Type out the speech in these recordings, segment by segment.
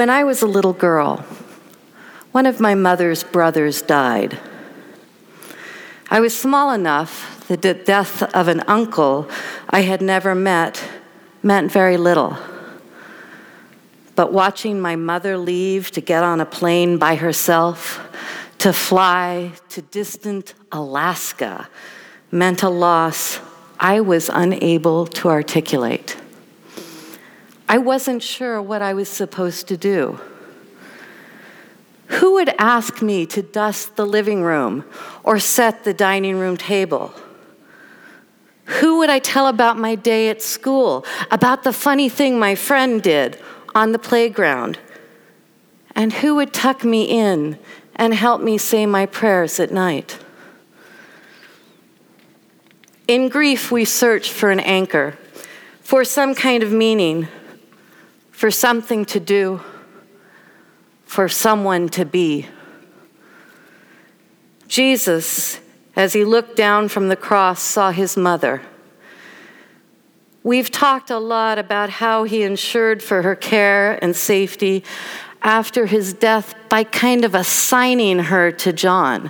When I was a little girl, one of my mother's brothers died. I was small enough that the death of an uncle I had never met meant very little. But watching my mother leave to get on a plane by herself, to fly to distant Alaska, meant a loss I was unable to articulate. I wasn't sure what I was supposed to do. Who would ask me to dust the living room or set the dining room table? Who would I tell about my day at school, about the funny thing my friend did on the playground? And who would tuck me in and help me say my prayers at night? In grief, we search for an anchor, for some kind of meaning, for something to do, for someone to be. Jesus, as he looked down from the cross, saw his mother. We've talked a lot about how he ensured for her care and safety after his death by kind of assigning her to John.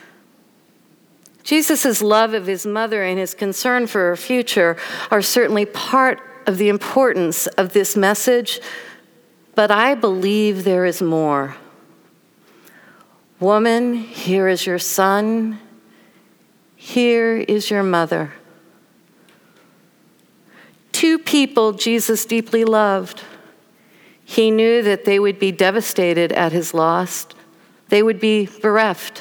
Jesus' love of his mother and his concern for her future are certainly part of the importance of this message, but I believe there is more. Woman, here is your son. Here is your mother. Two people Jesus deeply loved. He knew that they would be devastated at his loss. They would be bereft.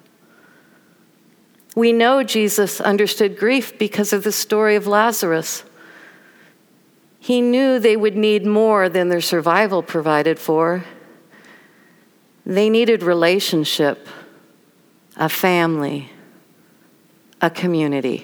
We know Jesus understood grief because of the story of Lazarus. He knew they would need more than their survival provided for. They needed relationship, a family, a community.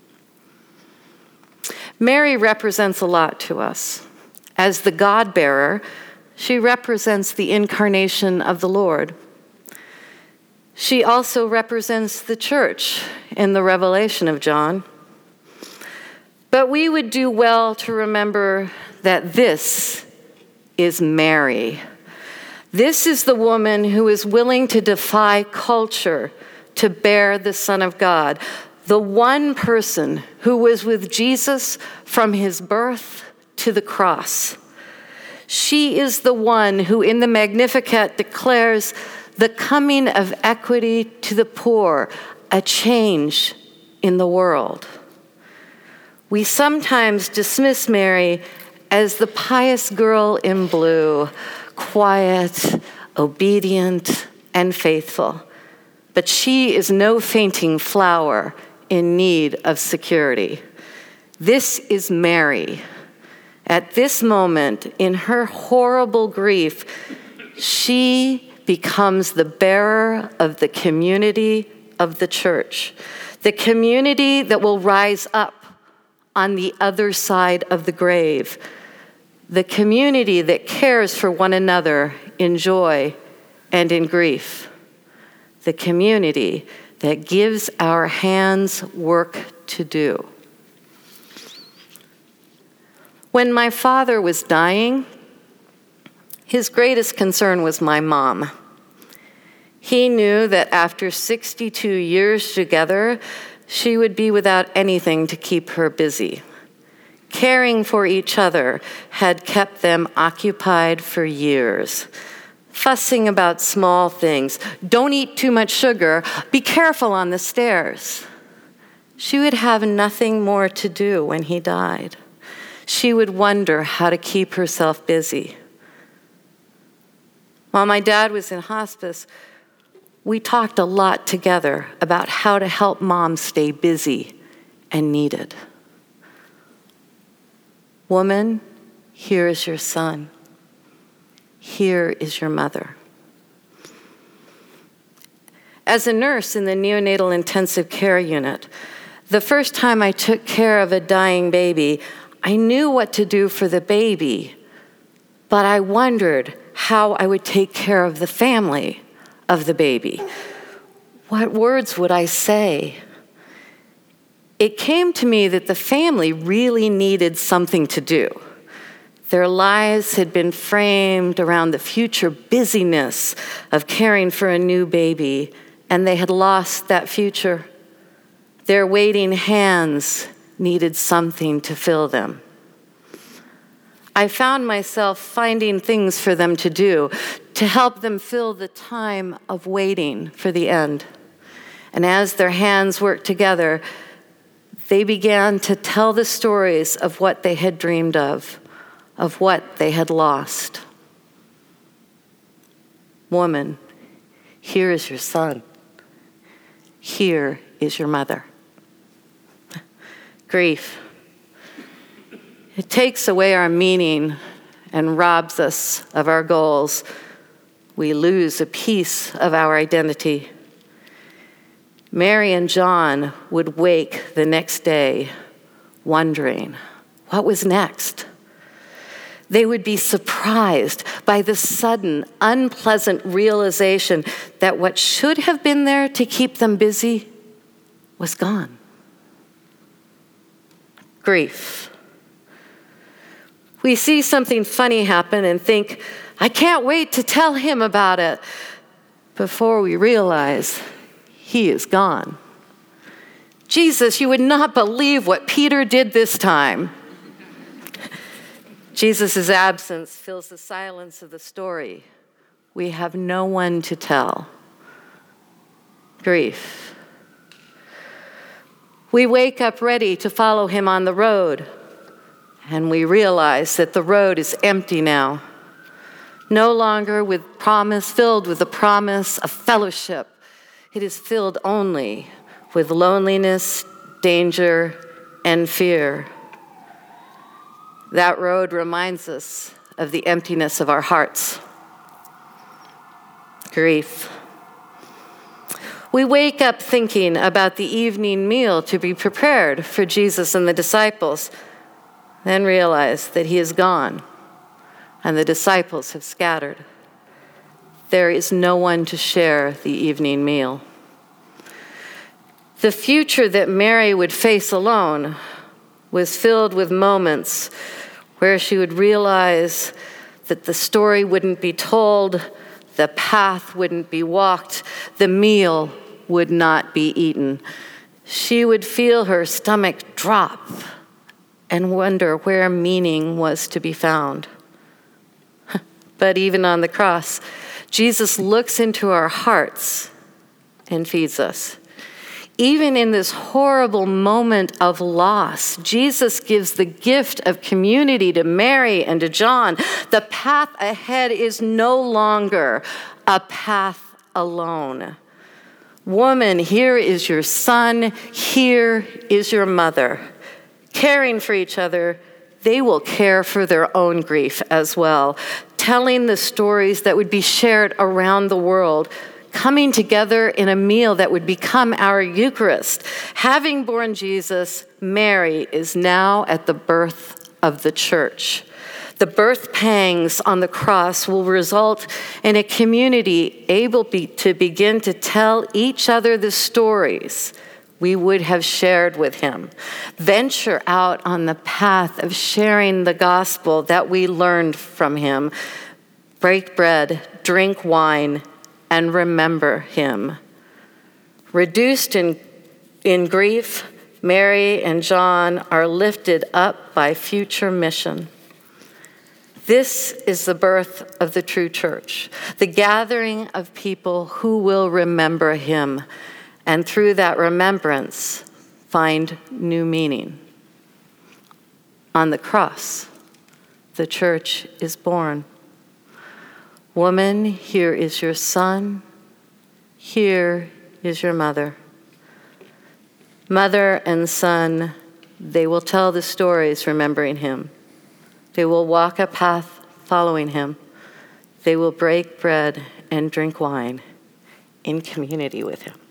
Mary represents a lot to us. As the God-bearer, she represents the incarnation of the Lord. She also represents the church in the revelation of John. But we would do well to remember that this is Mary. This is the woman who is willing to defy culture to bear the Son of God, the one person who was with Jesus from his birth to the cross. She is the one who in the Magnificat declares the coming of equity to the poor, a change in the world. We sometimes dismiss Mary as the pious girl in blue, quiet, obedient, and faithful. But she is no fainting flower in need of security. This is Mary. At this moment, in her horrible grief, she becomes the bearer of the community of the church, the community that will rise up on the other side of the grave, the community that cares for one another in joy and in grief, the community that gives our hands work to do. When my father was dying, his greatest concern was my mom. He knew that after 62 years together, she would be without anything to keep her busy. Caring for each other had kept them occupied for years. Fussing about small things. Don't eat too much sugar. Be careful on the stairs. She would have nothing more to do when he died. She would wonder how to keep herself busy. While my dad was in hospice, we talked a lot together about how to help mom stay busy and needed. Woman, here is your son. Here is your mother. As a nurse in the neonatal intensive care unit, the first time I took care of a dying baby, I knew what to do for the baby, but I wondered how I would take care of the family of the baby. What words would I say? It came to me that the family really needed something to do. Their lives had been framed around the future busyness of caring for a new baby, and they had lost that future. Their waiting hands needed something to fill them. I found myself finding things for them to do to help them fill the time of waiting for the end. And as their hands worked together, they began to tell the stories of what they had dreamed of what they had lost. Woman, here is your son. Here is your mother. Grief. It takes away our meaning and robs us of our goals. We lose a piece of our identity. Mary and John would wake the next day wondering, what was next? They would be surprised by the sudden, unpleasant realization that what should have been there to keep them busy was gone. Grief. We see something funny happen and think, I can't wait to tell him about it, before we realize he is gone. Jesus, you would not believe what Peter did this time. Jesus' absence fills the silence of the story. We have no one to tell. Grief. We wake up ready to follow him on the road, and we realize that the road is empty now, no longer filled with the promise of fellowship. It is filled only with loneliness, danger, and fear. That road reminds us of the emptiness of our hearts. Grief. We wake up thinking about the evening meal to be prepared for Jesus and the disciples, then realize that he is gone and the disciples have scattered. There is no one to share the evening meal. The future that Mary would face alone was filled with moments where she would realize that the story wouldn't be told, the path wouldn't be walked, the meal would not be eaten. She would feel her stomach drop and wonder where meaning was to be found. But even on the cross, Jesus looks into our hearts and feeds us. Even in this horrible moment of loss, Jesus gives the gift of community to Mary and to John. The path ahead is no longer a path alone. Woman, here is your son, here is your mother. Caring for each other, they will care for their own grief as well, telling the stories that would be shared around the world, coming together in a meal that would become our Eucharist. Having born Jesus, Mary is now at the birth of the church. The birth pangs on the cross will result in a community able to begin to tell each other the stories we would have shared with him. Venture out on the path of sharing the gospel that we learned from him. Break bread, drink wine, and remember him. Reduced in grief, Mary and John are lifted up by future mission. This is the birth of the true church, the gathering of people who will remember him, and through that remembrance, find new meaning. On the cross, the church is born. Woman, here is your son, here is your mother. Mother and son, they will tell the stories remembering him. They will walk a path following him. They will break bread and drink wine in community with him.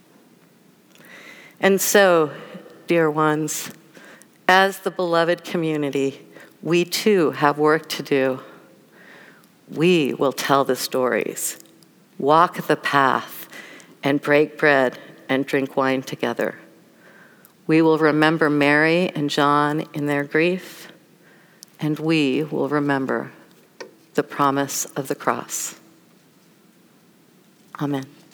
And so, dear ones, as the beloved community, we too have work to do. We will tell the stories, walk the path, and break bread and drink wine together. We will remember Mary and John in their grief, and we will remember the promise of the cross. Amen.